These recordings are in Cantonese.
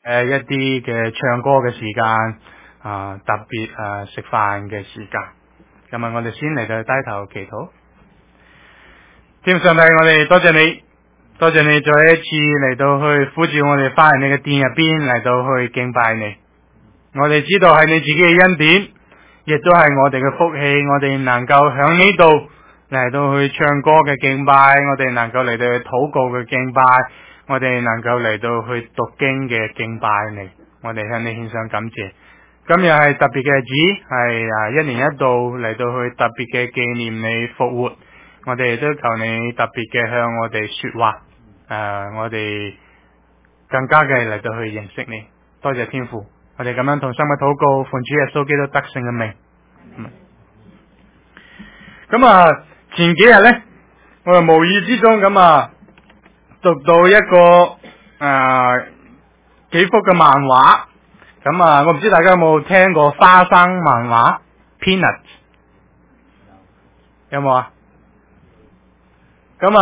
一啲嘅唱歌嘅時間特別食飯嘅時間。咁我哋先嚟到低頭祈禱。天父上帝，我哋多謝你，多謝你再一次嚟到去呼召我哋翻嚟你嘅殿入邊嚟到去敬拜你。我哋知道係你自己嘅恩典，亦都係我哋嘅福氣，我哋能夠響呢度嚟到去唱歌嘅敬拜，我哋能夠嚟到去禱告嘅敬拜，我哋能夠嚟到去讀經嘅敬拜你，我哋向你獻上感謝。今日係特別嘅日子，係一年一度嚟到去特別嘅紀念你復活，我哋都求你特別嘅向我哋說話，我哋更加嘅嚟到去認識你。多謝天父，我哋咁樣同心嘅禱告，奉主耶穌基督得勝嘅名。咁前幾日咧，我就無意之中咁讀到一個幾幅嘅漫畫。咁我唔知大家有冇聽過花生漫畫 Peanuts 有冇啊？咁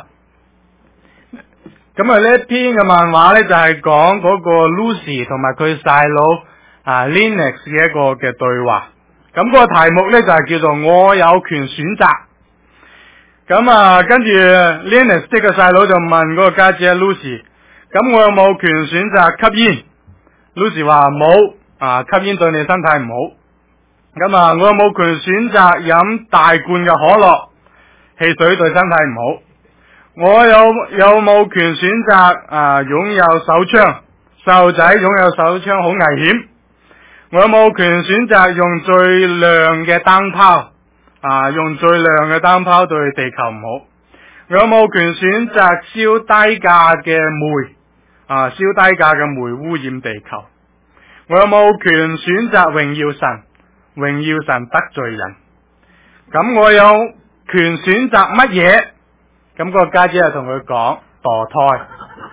呢一篇嘅漫畫咧就係講嗰個 Lucy 同埋佢細佬Linus 嘅一個嘅對話。咁個題目咧就係叫做我有權選擇。跟住 Linus 即係個細佬就問嗰個家姐 Lucy， 咁我有冇權選擇吸煙？Lucy 話冇，吸煙對你身體唔好。我有冇權選擇飲大罐嘅可樂？汽水對身體唔好。我有冇權選擇擁有手槍？細路仔擁有手槍好危險。我有冇權選擇用最亮嘅燈泡？用最亮嘅燈泡對地球唔好。我有冇權選擇燒低價嘅煤？燒低價嘅煤污染地球。我有冇權選擇榮耀神？榮耀神得罪人。咁我有權選擇乜嘢？咁個家姐就同佢講墮胎。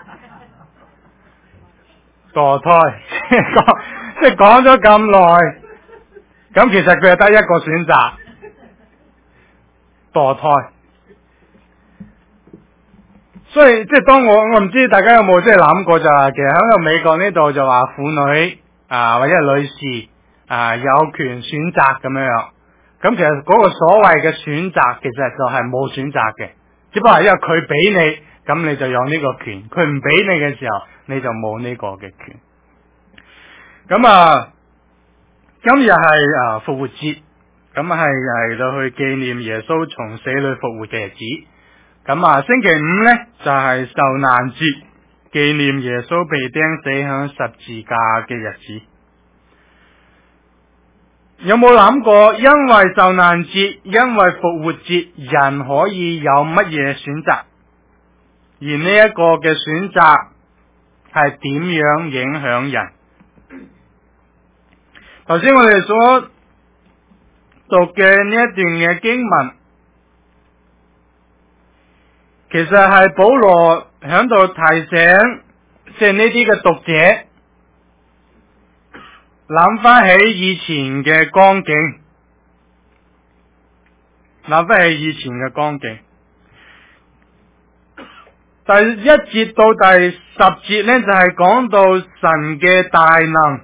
墮胎，即係講咗咁耐，咁其實佢係得一個選擇，墮胎。所以即係當我唔知大家有冇即係諗過，就係其實喺個美國呢度就話婦女或者係女士有權選擇咁樣。咁其實嗰個所謂嘅選擇其實就係冇選擇嘅，只不過係因為佢俾你，咁你就有呢個權；佢唔俾你嘅時候，你就冇呢個嘅權。咁今日係復活節，咁係到去紀念耶穌從死裏復活嘅日子。咁星期五咧就係受難節，紀念耶穌被釘死響十字架嘅日子。有冇諗過，因為受難節，因為復活節，人可以有乜嘢選擇？而呢一個嘅選擇係點樣影響人？頭先我哋所讀嘅呢一段嘅經文，其實係保羅響度提醒，即係呢啲嘅讀者諗翻起以前嘅光景，諗翻起以前嘅光景。第1節到第10節呢，就係講到神嘅大能，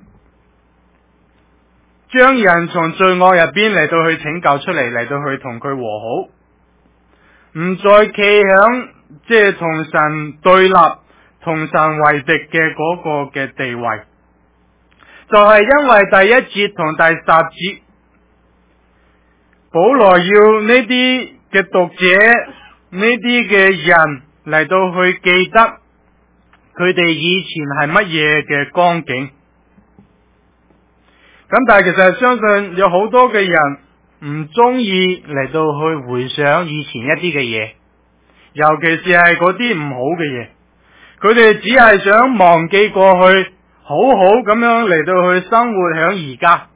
將人從罪惡入邊嚟到去拯救出嚟，嚟到去同佢和好，唔再企響即係同神對立、同神為敵嘅嗰個嘅地位。就係因為第1節同第10節，保羅要呢啲嘅讀者、呢啲嘅人嚟到去記得佢哋以前係乜嘢嘅光景。咁但係其實相信有好多嘅人唔中意嚟到去回想以前一啲嘅嘢，尤其是係嗰啲唔好嘅嘢，佢哋只係想忘記過去，好好咁樣嚟到去生活響而家。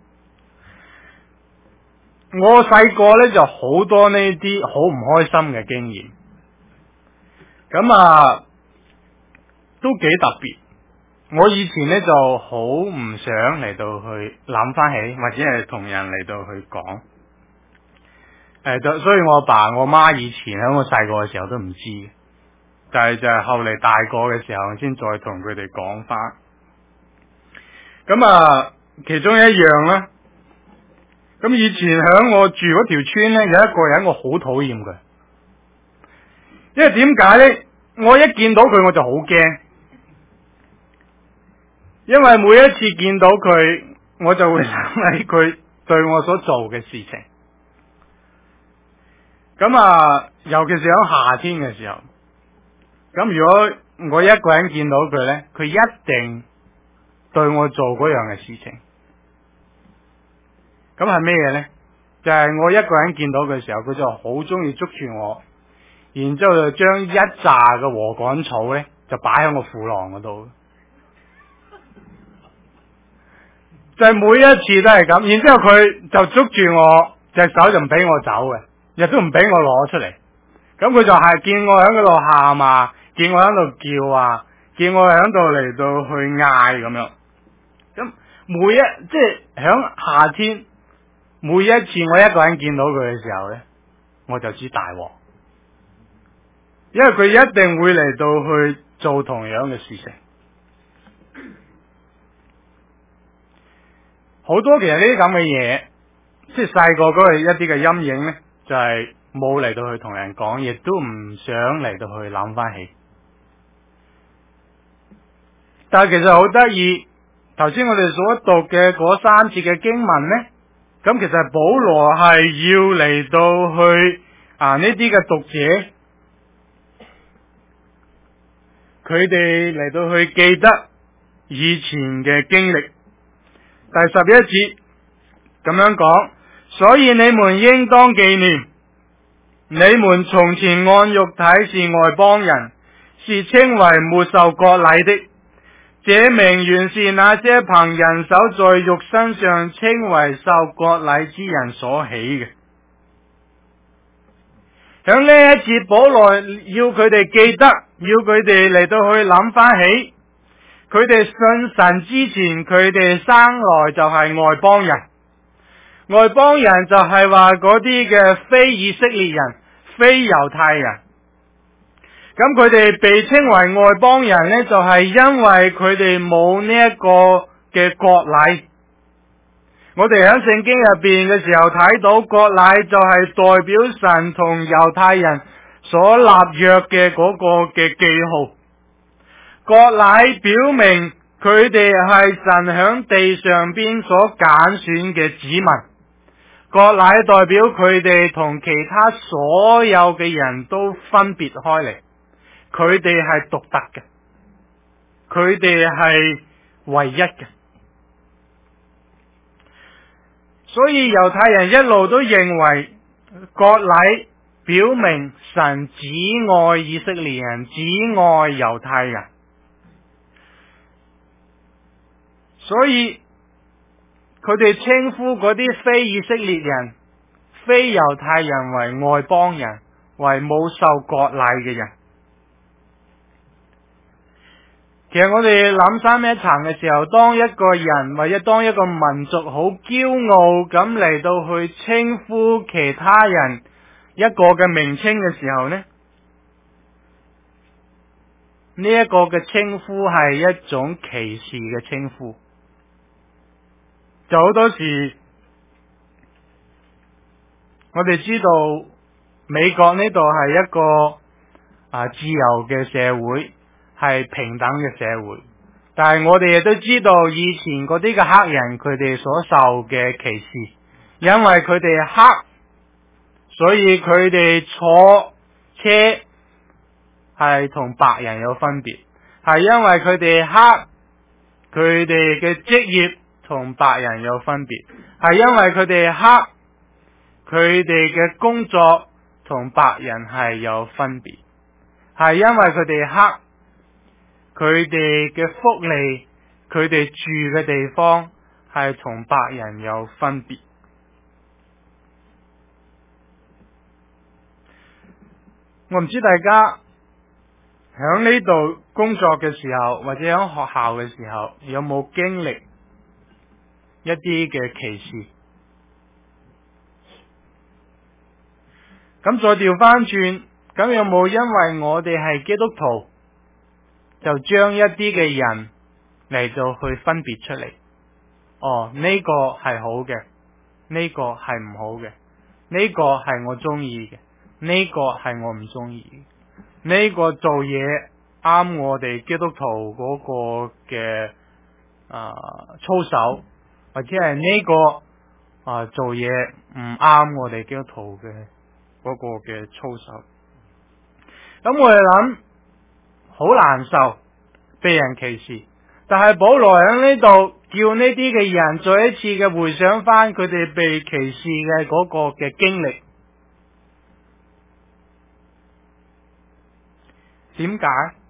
我細個呢就好多呢啲好唔開心嘅經驗，咁都幾特別。我以前呢就好唔想嚟到去諗翻起，或者係同人嚟到去講。所以我阿爸我媽以前喺我細個嘅時候都唔知，但係就係後嚟大個嘅時候先再同佢哋講翻。 咁其中一樣啦。咁以前響我住嗰條村咧，有一個人我好討厭佢，因為點解咧？我一見到佢我就好驚，因為每一次見到佢，我就會想起佢對我所做嘅事情。咁尤其是喺夏天嘅時候，咁如果我一個人見到佢咧，佢一定對我做嗰樣嘅事情。咁係咩嘢咧？就係我一個人見到佢嘅時候，佢就好中意捉住我，然之後就將一紮嘅禾稈草咧，就擺喺我褲浪嗰度。就係每一次都係咁，然之後佢就捉住我隻手就唔俾我走嘅，亦都唔俾我攞出嚟。咁佢就係見我喺嗰度喊啊，見我喺度叫啊，見我喺度嚟到去嗌咁樣。咁即係響夏天。每一次我一個人見到佢嘅時候咧，我就知大鑊，因為佢一定會嚟到去做同樣嘅事情。好多其實呢啲咁嘅嘢，即係細個嗰個一啲嘅陰影咧，就係冇嚟到去同人講，亦都唔想嚟到去諗翻起。但係其實好得意，頭先我哋所讀嘅嗰3節嘅經文咧。咁其實保羅係要嚟到去呢啲嘅讀者，佢哋嚟到去記得以前嘅經歷。第11節咁樣講，所以你們應當紀念，你們從前按肉體是外邦人，是稱為沒受割禮的。這名原是那些憑人手在肉身上稱為受割禮之人所起嘅。響呢一次保羅要佢哋記得，要佢哋嚟到去諗翻起，佢哋信神之前，佢哋生來就係外邦人。外邦人就係話嗰啲嘅非以色列人、非猶太人。咁佢哋被稱為外邦人呢，就係因為佢哋冇呢一個嘅割禮。我哋喺聖經入邊嘅時候睇到割禮就係代表神同猶太人所立約嘅嗰個嘅記號。割禮表明佢哋係神響地上邊所揀選嘅子民。割禮代表佢哋同其他所有嘅人都分別開嚟。佢哋係獨特嘅，佢哋係唯一嘅，所以猶太人一路都認為割禮表明神只愛以色列人，只愛猶太人，所以佢哋稱呼嗰啲非以色列人、非猶太人為外邦人，為冇受割禮嘅人。其實我哋諗深一層嘅時候，當一個人或者當一個民族好驕傲咁嚟到去稱呼其他人一個嘅名稱嘅時候呢，呢一個嘅稱呼係一種歧視嘅稱呼。就好多時我哋知道美國呢度係一個自由嘅社會，係平等嘅社會，但係我哋亦都知道以前嗰啲嘅黑人佢哋所受嘅歧視，因為佢哋黑，所以佢哋坐車係同白人有分別，係因為佢哋黑，佢哋嘅職業同白人有分別，係因為佢哋黑，佢哋嘅工作同白人係有分別，係因為佢哋黑，佢哋嘅福利，佢哋住嘅地方係同白人有分別。我唔知大家響呢度工作嘅時候，或者響學校嘅時候，有冇經歷一啲嘅歧視？咁再調翻轉，咁有冇因為我哋係基督徒，就將一啲嘅人嚟到去分別出嚟？ 呢個係好嘅，呢個係唔好嘅，呢個係我中意嘅，呢個係我唔中意嘅，呢個做嘢啱我哋基督徒嗰個嘅操守，或者係呢個做嘢唔啱我哋基督徒嘅嗰個嘅操守。咁我哋諗好難受，被人歧視，但係保羅喺呢度叫呢啲嘅人再一次嘅回想翻佢哋被歧視嘅嗰個嘅經歷。點解？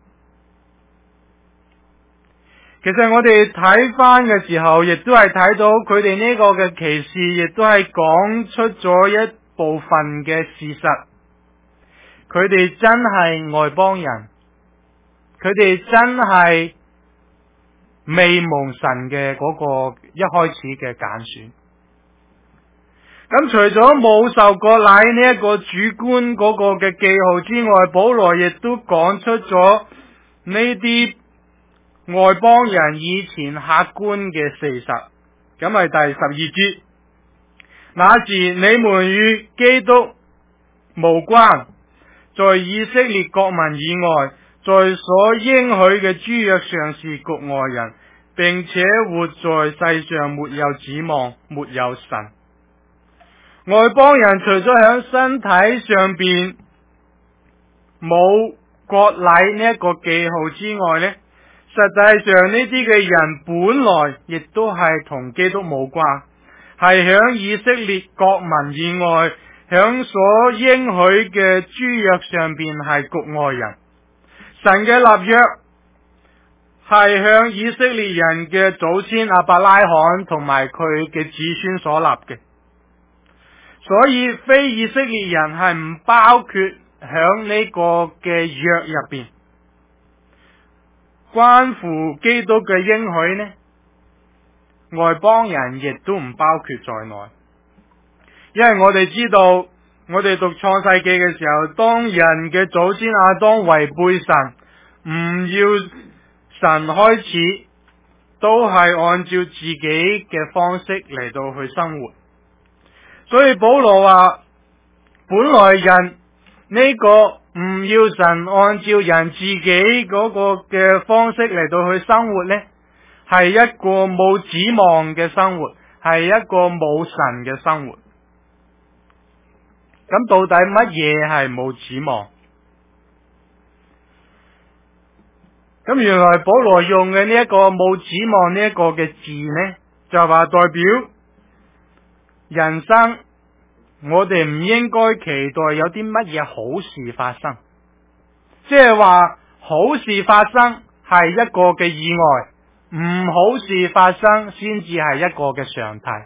其實我哋睇翻嘅時候，亦都係睇到佢哋呢個嘅歧視，亦都係講出咗一部分嘅事實。佢哋真係外邦人，佢哋真係未蒙神嘅嗰個一開始嘅揀選。咁除咗冇受過奶呢一個主觀嗰個嘅記號之外，保羅亦都講出咗呢啲外邦人以前客觀嘅事實。咁係第12節，那時你們與基督無關，在以色列國民以外，在所應許嘅諸約上是局外人，並且活在世上沒有指望，沒有神。外邦人除咗喺身體上邊冇割禮呢一個記號之外呢，實際上呢啲嘅人本來亦都係同基督無關，係響以色列國民以外，響所應許嘅諸約上邊係局外人。神嘅立約係向以色列人嘅祖先亞伯拉罕同埋佢嘅子孫所立嘅，所以非以色列人係唔包括響呢個嘅約入邊。關乎基督嘅應許呢，外邦人亦都唔包括在內。因為我哋知道，我哋讀創世記嘅時候，當人嘅祖先亞當違背神，唔要神開始，都係按照自己嘅方式嚟到去生活。所以保羅話，本來人呢個唔要神按照人自己嗰個嘅方式嚟到去生活呢，係一個冇指望嘅生活，係一個冇神嘅生活。咁到底乜嘢係冇指望？咁原來保羅用嘅呢一個冇指望呢一個嘅字呢，就話代表人生我哋唔應該期待有啲乜嘢好事發生，即係話好事發生係一個嘅意外，唔好事發生先至係一個嘅常態。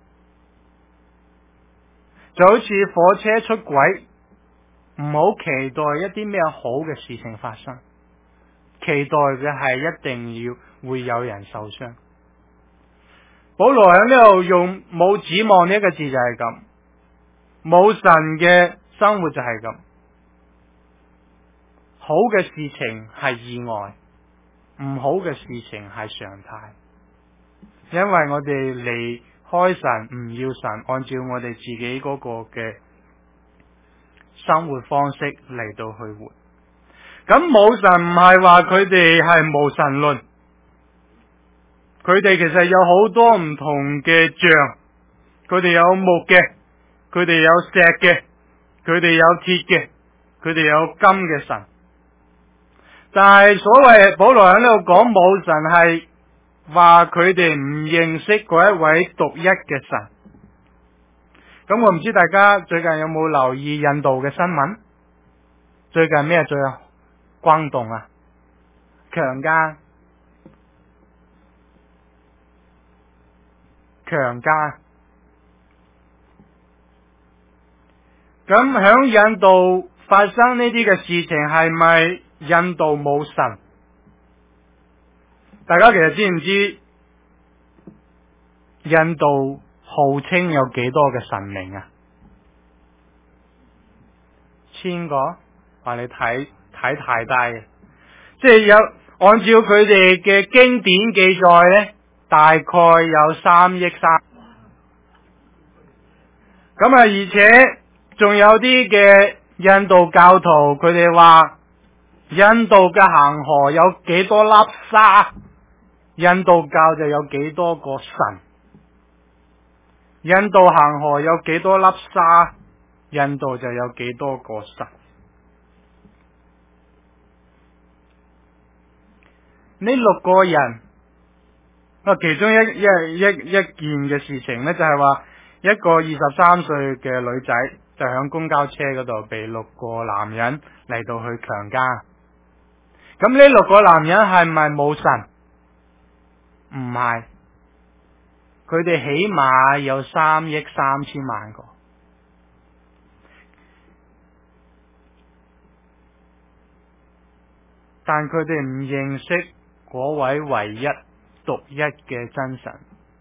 就好似火車出軌，唔好期待一啲咩好嘅事情發生，期待嘅係一定要會有人受傷。保羅喺呢度用冇指望呢一個字就係咁，冇神嘅生活就係咁。好嘅事情係意外，唔好嘅事情係常態，因為我哋離開神，唔要神按照我哋自己嗰個嘅生活方式嚟到去活。咁冇神唔係話佢哋係無神論，佢哋其實有好多唔同嘅像，佢哋有木嘅，佢哋有石嘅，佢哋有鐵嘅，佢哋有金嘅神。但係所謂保羅喺呢度講冇神，係話佢哋唔認識嗰一位獨一嘅神。咁我唔知大家最近有冇留意印度嘅新聞？最近咩最轟動啊？強姦。咁響印度發生呢啲嘅事情，係咪印度冇神？大家其實知唔知印度號稱有幾多嘅神明啊？1000個？話你睇太低嘅，即係有按照佢哋嘅經典記載呢， 大概有3億3。咁而且仲有啲嘅印度教徒，佢哋話印度嘅恒河有幾多粒沙，印度教就有幾多個神。印度恒河有幾多粒沙，印度就有幾多個神。呢6個人，其中一件嘅事情呢，就係話一個23歲嘅女仔就響公交車嗰度被6個男人嚟到去強姦。咁呢6個男人係咪冇神？唔係，佢哋起碼有3億3千萬個，但佢哋唔認識嗰位唯一獨一嘅真神。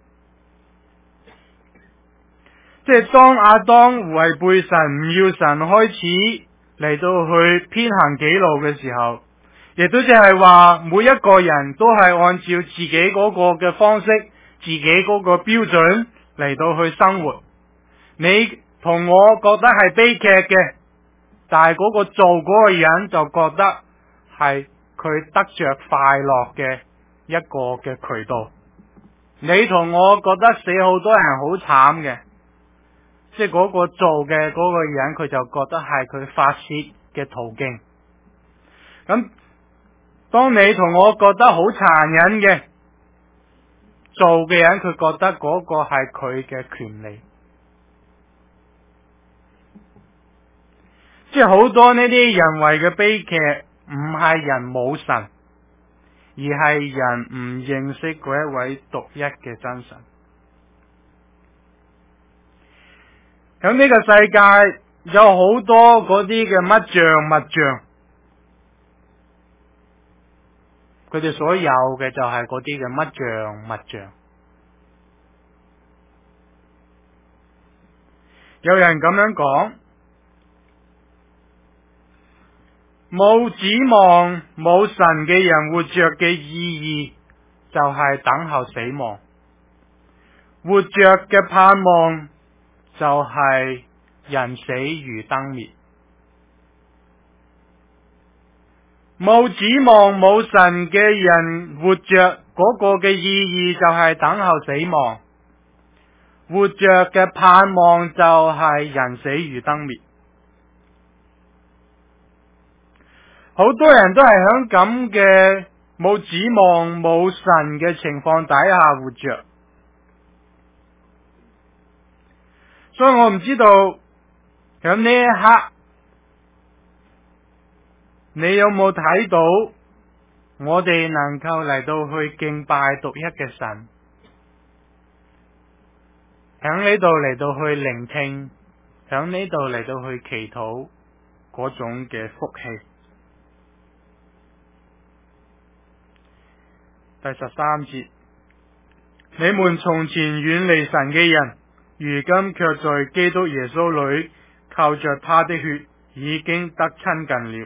即係當亞當違背神唔要神開始嚟到去偏行己路嘅時候，亦都即係話每一個人都係按照自己嗰個嘅方式，自己嗰個標準嚟到去生活。你同我覺得係悲劇嘅，但係嗰個做嗰個人就覺得係佢得着快樂嘅一個嘅渠道。你同我覺得死好多人好慘嘅，即係嗰個做嘅嗰個人，佢就覺得係佢發洩嘅途徑。咁當你同我覺得好殘忍嘅，做嘅人佢覺得嗰個係佢嘅權利。即係好多呢啲人為嘅悲劇，唔係人冇神，而係人唔認識嗰一位獨一嘅真神。喺呢個世界有好多嗰啲嘅乜像物像，佢哋所有嘅就係嗰啲嘅乜像物像。有人咁樣講，冇指望冇神嘅人活着嘅意義就係等候死亡，活着嘅盼望就係人死如燈滅。冇指望冇神嘅人活着嗰個嘅意義就係等候死亡，活着嘅盼望就係人死如燈滅。好多人都係響咁嘅冇指望冇神嘅情況底下活着，所以我唔知道響呢一刻你有冇睇到我哋能夠嚟到去敬拜獨一嘅神，響呢度嚟到去聆聽，響呢度嚟到去祈禱嗰種嘅福氣。第13節，你們從前遠離神嘅人，如今卻在基督耶穌裏靠着他的血已經得親近了。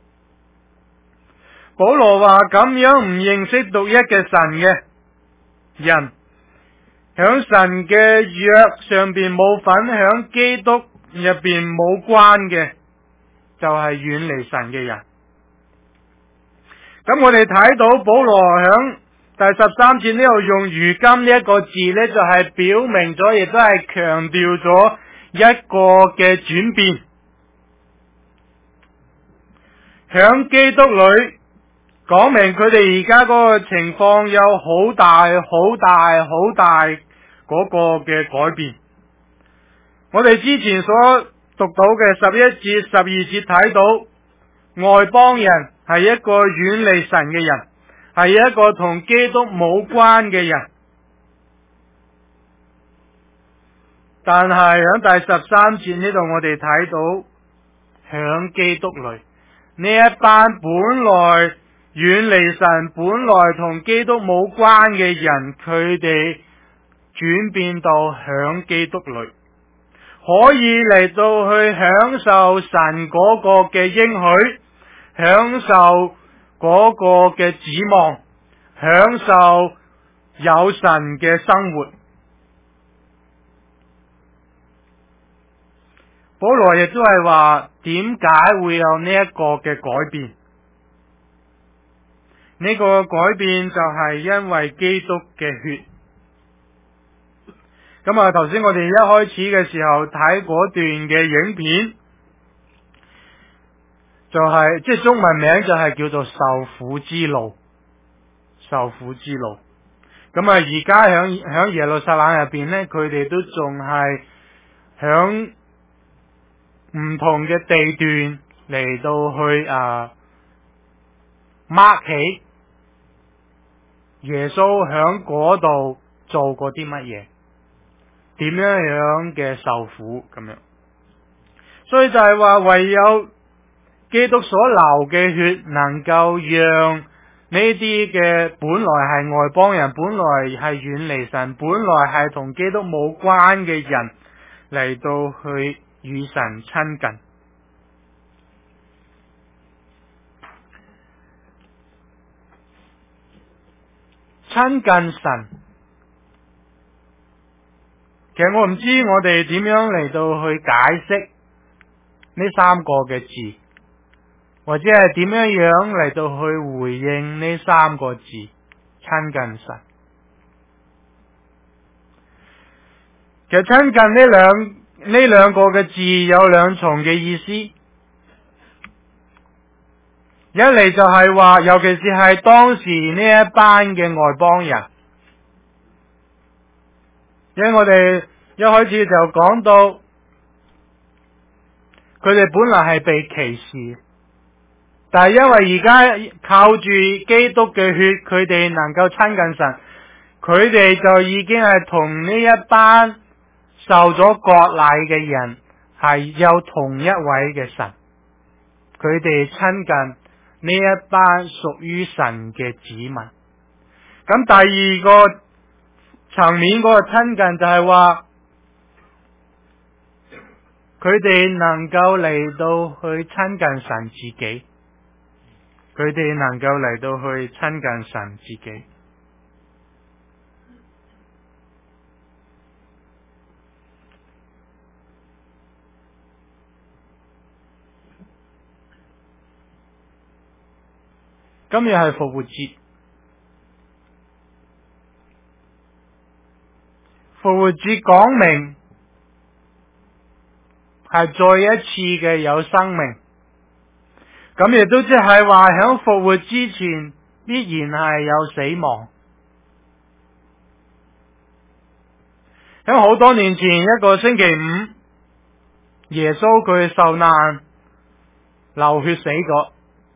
保羅話咁樣唔認識獨一嘅神嘅人，響神嘅約上邊冇份，響基督入邊冇關嘅，就係遠離神嘅人。咁我哋睇到保羅響第13節呢度用如今呢一個字呢，就係表明咗，亦都係強調咗一個嘅轉變。響基督裏講明佢哋而家嗰個情況有好大嗰個嘅改變。我哋之前所讀到嘅11節、12節睇到外邦人係一個遠離神嘅人，係一個同基督冇關嘅人。但係喺第13節呢度，我哋睇到響基督裏呢一班本來遠離神、本來同基督冇關嘅人，佢哋轉變到響基督裏，可以嚟到去享受神嗰個嘅應許，享受嗰個嘅指望，享受有神嘅生活。保羅亦都係話，點解會有呢一個嘅改變？呢個改變就係因為基督嘅血。咁啊，頭先我哋一開始嘅時候睇嗰段嘅影片，就係即係中文名就係叫做受苦之路。受苦之路。咁啊，而家響耶路撒冷入邊咧，佢哋都仲係響唔同嘅地段嚟到去mark 起耶穌響嗰度做過啲乜嘢，點樣嘅受苦咁樣。所以就係話，唯有基督所流嘅血能夠讓呢啲嘅本來係外邦人，本來係遠離神，本來係同基督冇關嘅人嚟到去與神親近。親近神，其實我唔知我哋點樣嚟到去解釋呢三個嘅字，或者係點樣嚟到去回應呢三個字，親近神。其實親近呢兩個嘅字有兩重嘅意思。一嚟就係話，尤其是係當時呢一班嘅外邦人，因為我哋一開始就講到，佢哋本來係被歧視，但係因為而家靠住基督嘅血，佢哋能夠親近神，佢哋就已經係同呢一班受咗割禮嘅人係有同一位嘅神，佢哋親近呢一班屬於神嘅子民。咁第二個層面嗰個親近就係話，佢哋能夠嚟到去親近神自己，佢哋能夠嚟到去親近神自己。今日係復活節，復活節講明係再一次嘅有生命，咁亦都即係話喺復活之前必然係有死亡。喺好多年前一個星期五，耶穌佢受難流血死咗。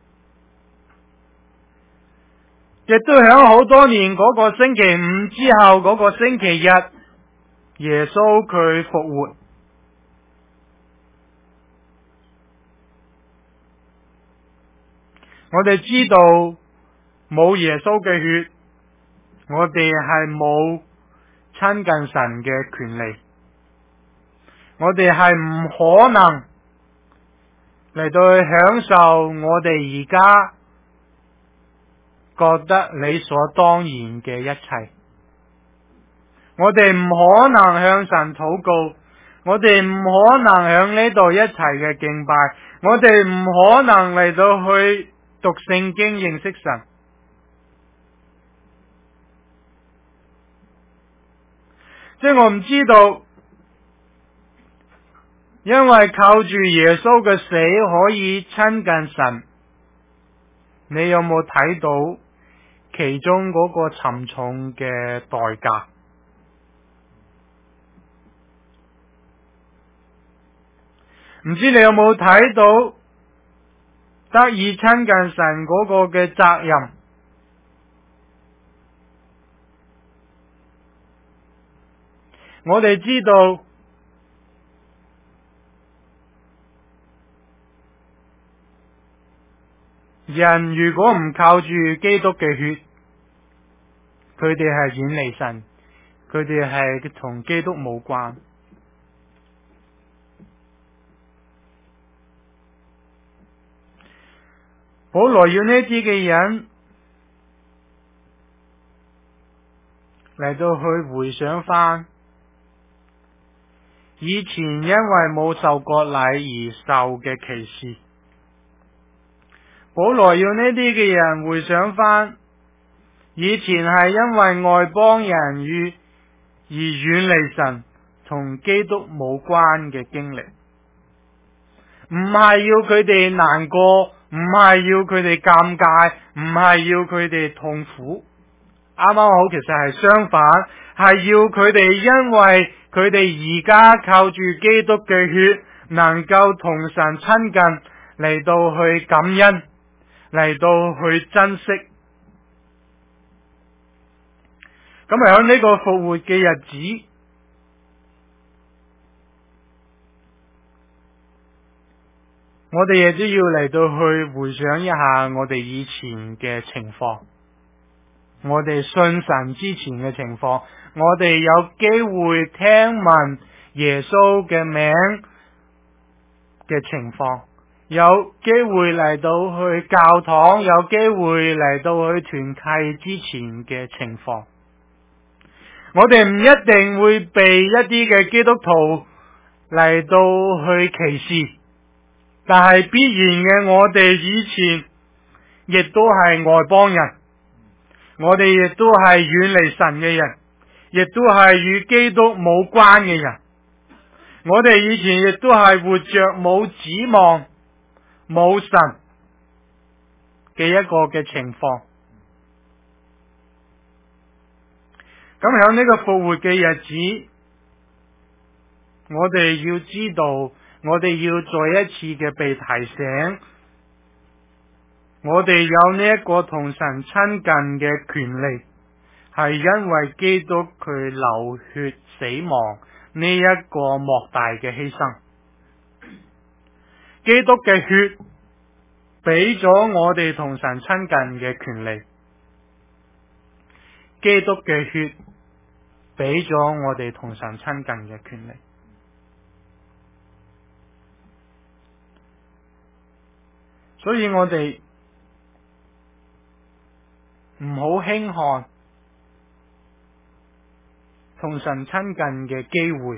亦都喺好多年嗰個星期五之後嗰個星期日，耶穌佢復活。我哋知道冇耶穌嘅血，我哋係冇親近神嘅權利，我哋係唔可能嚟到去享受我哋而家覺得理所當然嘅一切。我哋唔可能向神禱告，我哋唔可能響呢度一齊嘅敬拜，我哋唔可能嚟到去讀聖經認識神。即係我唔知道，因為靠住耶穌嘅死可以親近神，你有冇睇到其中嗰個沉重嘅代價？唔知你有冇睇到得以親近神嗰個嘅責任？我哋知道人如果唔靠住基督嘅血，佢哋係遠離神，佢哋係同基督冇關。保羅要呢啲嘅人嚟到去回想翻以前因為冇受割禮而受嘅歧視。保羅要呢啲嘅人回想翻以前係因為外邦人而遠離神同基督冇關嘅經歷，唔係要佢哋難過，唔係要佢哋尷尬，唔係要佢哋痛苦。啱啱好，其實係相反，係要佢哋因為佢哋而家靠住基督嘅血，能夠同神親近，嚟到去感恩，嚟到去珍惜。咁喺呢個復活嘅日子，我哋亦都要嚟到去回想一下我哋以前嘅情況，我哋信神之前嘅情況，我哋有機會聽聞耶穌嘅名嘅情況，有機會嚟到去教堂，有機會嚟到去團契之前嘅情況。我哋唔一定會被一啲嘅基督徒嚟到去歧視，但係必然嘅，我哋以前亦都係外邦人，我哋亦都係遠離神嘅人，亦都係與基督冇關嘅人。我哋以前亦都係活着冇指望、冇神嘅一個嘅情況。咁喺呢個復活嘅日子，我哋要知道，我哋要再一次嘅被提醒，我哋有呢一個同神親近嘅權利，係因為基督佢流血死亡呢一個莫大嘅犧牲。基督嘅血俾咗我哋同神親近嘅權利，基督嘅血俾咗我哋同神親近嘅權利。所以我哋唔好輕看同神親近嘅機會，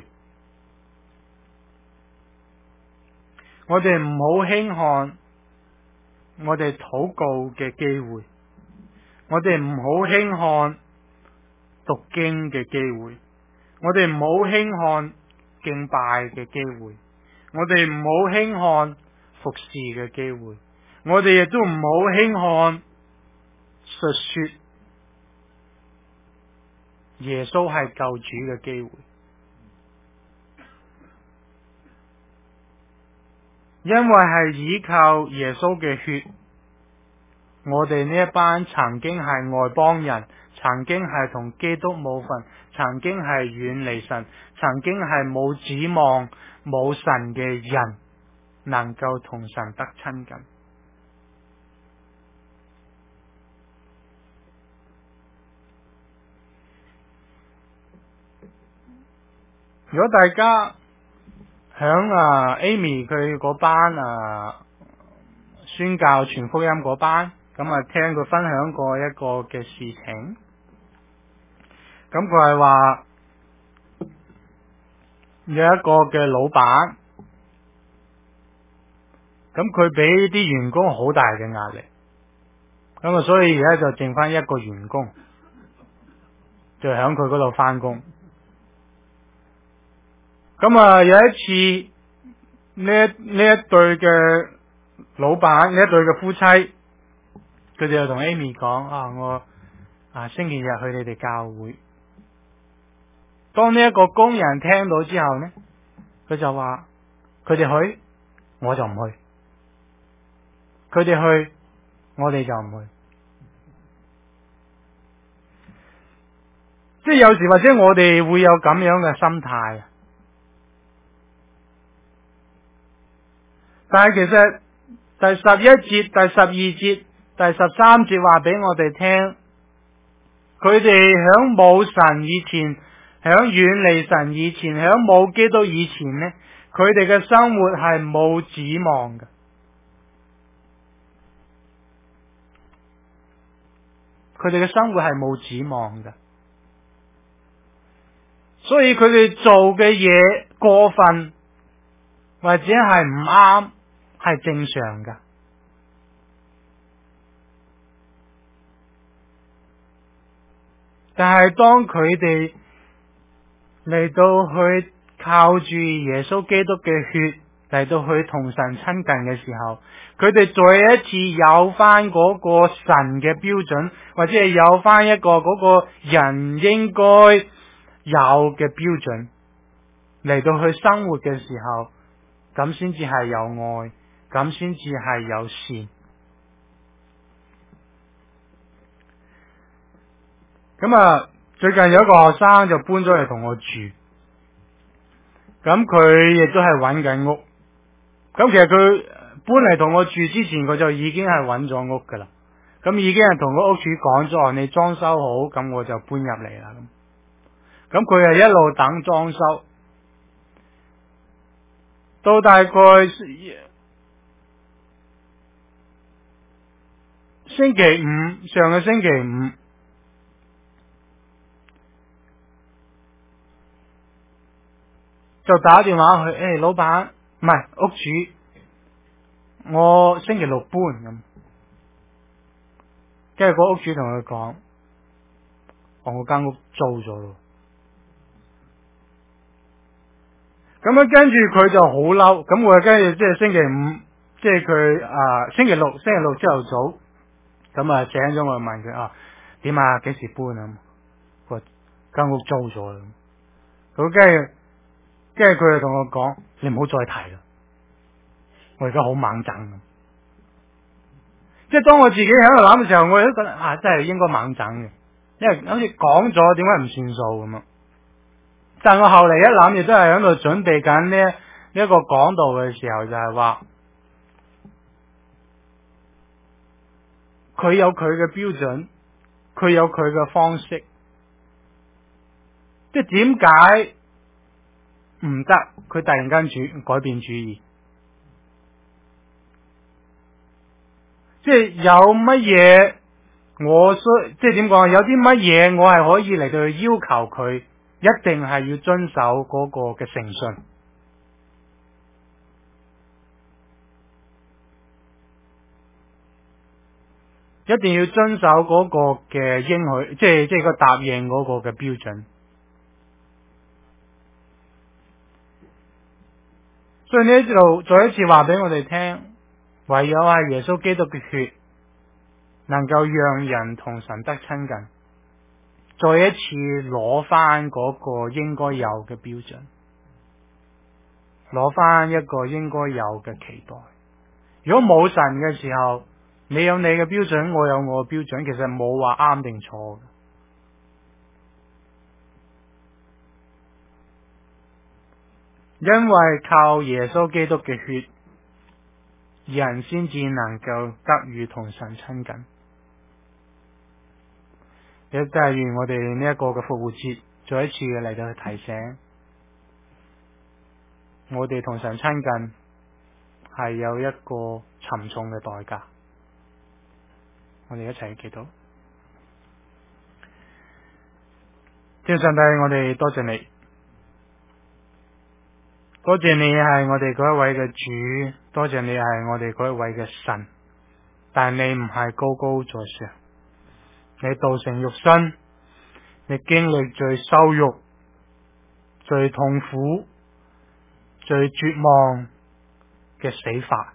我哋唔好輕看我哋禱告嘅機會，我哋唔好輕看讀經嘅機會，我哋唔好輕看敬拜嘅機會，我哋唔好輕看服侍嘅機會，我哋亦都唔好輕看述說耶穌係救主嘅機會。因為係依靠耶穌嘅血，我哋呢一班曾經係外邦人，曾經係同基督冇份，曾經係遠離神，曾經係冇指望冇神嘅人，能夠同神得親近。如果大家響Amy 佢嗰班宣教傳福音嗰班，咁聽佢分享過一個嘅事情。咁佢係話有一個嘅老闆，咁佢俾啲員工好大嘅壓力，咁所以而家就剩翻一個員工，就響佢嗰度翻工。咁有一次呢一對嘅老闆，呢一對嘅夫妻，佢哋就同 Amy 講我星期日去你哋教會。當呢一個工人聽到之後呢，佢就話佢哋去，我就唔去；佢哋去，我哋就唔去。即係有時或者我哋會有咁樣嘅心態。但係其實第11節、第12節、第13節話俾我哋聽，佢哋響冇神以前，響遠離神以前，響冇基督以前呢，佢哋嘅生活係冇指望嘅。佢哋嘅生活係冇指望嘅。 所以佢哋做嘅嘢過分或者係唔啱，係正常噶。但係當佢哋嚟到去靠住耶穌基督嘅血嚟到去同神親近嘅時候，佢哋再一次有翻嗰個神嘅標準，或者係有翻一個嗰個人應該有嘅標準嚟到去生活嘅時候，咁先至係有愛，咁先至係有善。咁最近有一個學生就搬咗嚟同我住，咁佢亦都係揾緊屋。咁其實佢搬嚟同我住之前，佢就已經係揾咗屋噶啦。咁已經係同個屋主講咗，你裝修好，咁我就搬入嚟啦。咁佢係一路等裝修，到大概星期五，上個星期五就打電話去，老闆，唔係屋主，我星期六搬咁。跟住個屋主同佢講，我間屋租咗咯。咁樣跟住佢就好嬲，咁我跟住即係星期五，即係佢星期六朝頭早，咁醒咗我就問佢點啊，幾時搬啊？個間屋租咗啦。佢跟住佢就同我講，你唔好再提啦，我而家好猛整咁。即係當我自己喺度諗嘅時候，我都覺得真係應該猛整嘅，因為好似講咗，點解唔算數咁啊？但我後嚟一諗，亦都係喺度準備緊呢一個講道嘅時候，就係話佢有佢嘅標準，佢有佢嘅方式，即係點解唔得？佢突然間改變主意，即係有乜嘢即係點講？有啲乜嘢我係可以嚟到去要求佢，一定係要遵守嗰個嘅誠信，一定要遵守嗰個嘅應許，即係個答應嗰個嘅標準。所以呢度再一次話俾我哋聽，唯有係耶穌基督嘅血能夠讓人同神得親近，再一次攞翻嗰個應該有嘅標準，攞翻一個應該有嘅期待。如果冇神嘅時候，你有你嘅標準，我有我嘅標準，其實冇話啱定錯嘅。因為靠耶穌基督嘅血，人先至能夠得與同神親近。亦都係願我哋呢一個嘅復活節再一次嘅嚟到去提醒我哋同神親近係有一個沉重嘅代價。我哋一齊祈禱。天上帝，我哋多謝你，多謝你係我哋嗰一位嘅主，多謝你係我哋嗰一位嘅神，但你唔係高高在上，你道成肉身，你經歷最羞辱、最痛苦、最絕望嘅死法，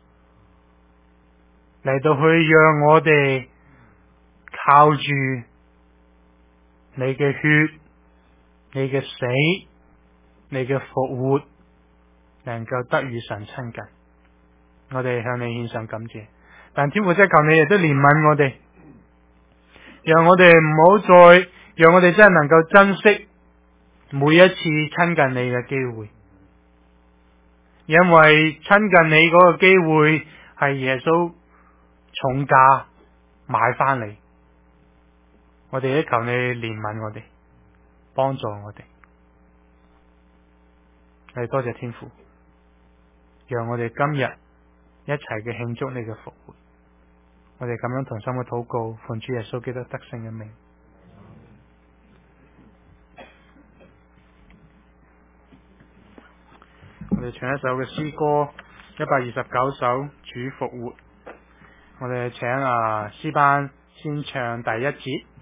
嚟到去讓我哋靠住你嘅血、你嘅死、你嘅復活，能夠得與神親近。我哋向你獻上感謝，但天父真係求你亦都憐憫我哋，讓我哋唔好再，讓我哋真係能夠珍惜每一次親近你嘅機會，因為親近你嗰個機會係耶穌重價買翻嚟。我哋都求你憐憫我哋，幫助我哋。我哋多謝天父，讓我哋今日一齊嘅慶祝你嘅復活。我哋咁樣同心嘅禱告，奉主耶穌基督得勝嘅名。 我哋唱一首嘅詩歌129首主復活。我哋請詩班先唱第1節。